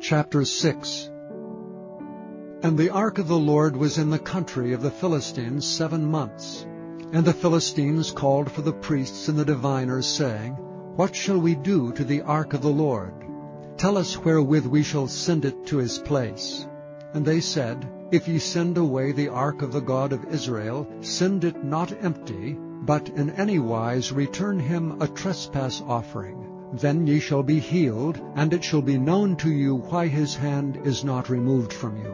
Chapter 6. And the ark of the Lord was in the country of the Philistines 7 months. And the Philistines called for the priests and the diviners, saying, What shall we do to the ark of the Lord? Tell us wherewith we shall send it to his place. And they said, If ye send away the ark of the God of Israel, send it not empty, but in any wise return him a trespass offering. Then ye shall be healed, and it shall be known to you why his hand is not removed from you.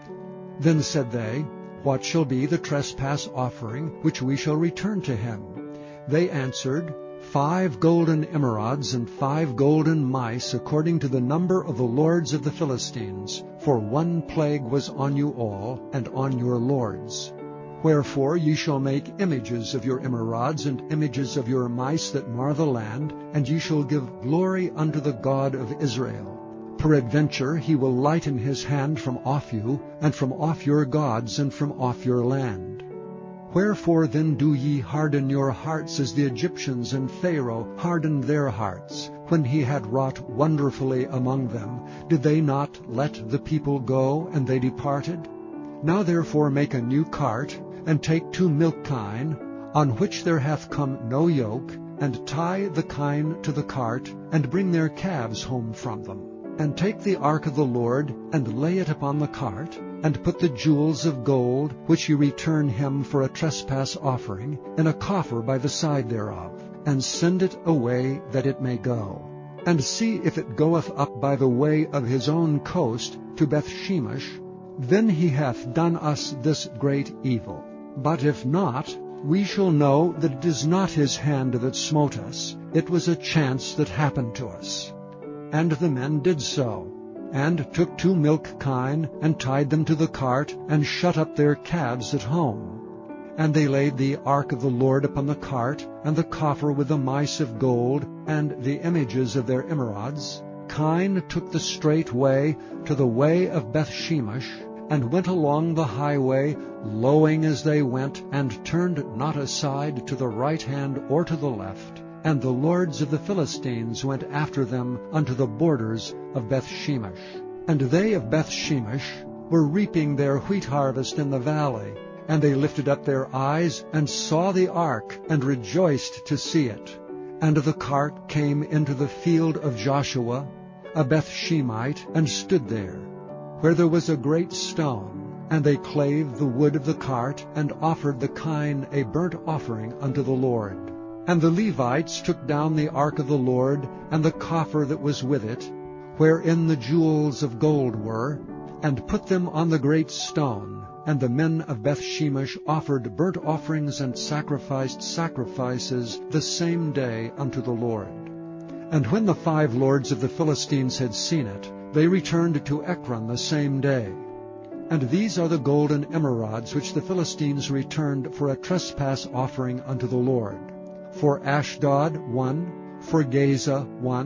Then said they, What shall be the trespass offering which we shall return to him? They answered, 5 golden emerods and 5 golden mice, according to the number of the lords of the Philistines, for 1 plague was on you all, and on your lords. Wherefore ye shall make images of your emerods and images of your mice that mar the land, and ye shall give glory unto the God of Israel. Peradventure he will lighten his hand from off you, and from off your gods, and from off your land. Wherefore then do ye harden your hearts as the Egyptians and Pharaoh hardened their hearts? When he had wrought wonderfully among them, did they not let the people go, and they departed? Now therefore make a new cart, and take 2 milch kine, on which there hath come no yoke, and tie the kine to the cart, and bring their calves home from them. And take the ark of the Lord, and lay it upon the cart, and put the jewels of gold, which ye return him for a trespass offering, in a coffer by the side thereof, and send it away that it may go. And see if it goeth up by the way of his own coast to Bethshemesh, then he hath done us this great evil. But if not, we shall know that it is not his hand that smote us. It was a chance that happened to us. And the men did so, and took 2 milch kine, and tied them to the cart, and shut up their calves at home. And they laid the ark of the Lord upon the cart, and the coffer with the mice of gold, and the images of their emerods. Kine took the straight way to the way of Bethshemesh, and went along the highway, lowing as they went, and turned not aside to the right hand or to the left. And the lords of the Philistines went after them unto the borders of Bethshemesh. And they of Bethshemesh were reaping their wheat harvest in the valley. And they lifted up their eyes, and saw the ark, and rejoiced to see it. And the cart came into the field of Joshua, a Bethshemite, and stood there, where there was a great stone. And they clave the wood of the cart, and offered the kine a burnt offering unto the Lord. And the Levites took down the ark of the Lord, and the coffer that was with it, wherein the jewels of gold were, and put them on the great stone. And the men of Bethshemesh offered burnt offerings and sacrificed sacrifices the same day unto the Lord. And when the 5 lords of the Philistines had seen it, they returned to Ekron the same day. And these are the golden emerods which the Philistines returned for a trespass offering unto the Lord. For Ashdod 1, for Gaza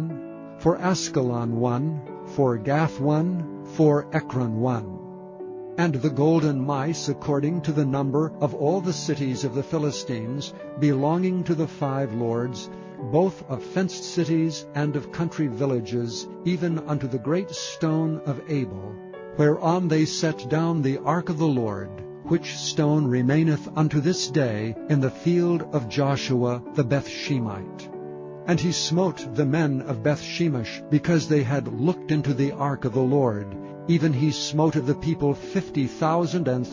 1, for Askelon 1, for Gath 1, for Ekron 1. And the golden mice according to the number of all the cities of the Philistines, belonging to the 5 lords, both of fenced cities and of country villages, even unto the great stone of Abel, whereon they set down the ark of the Lord, which stone remaineth unto this day in the field of Joshua the Bethshemite. And he smote the men of Bethshemesh, because they had looked into the ark of the Lord. Even he smote of the people 50,000 and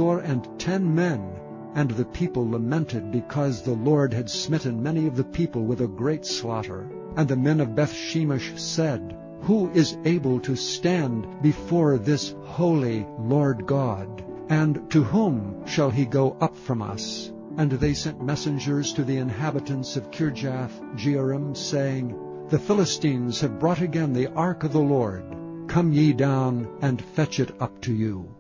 70 men. And the people lamented, because the Lord had smitten many of the people with a great slaughter. And the men of Bethshemesh said, Who is able to stand before this holy Lord God? And to whom shall he go up from us? And they sent messengers to the inhabitants of Kirjath-jearim, saying, The Philistines have brought again the ark of the Lord. Come ye down, and fetch it up to you.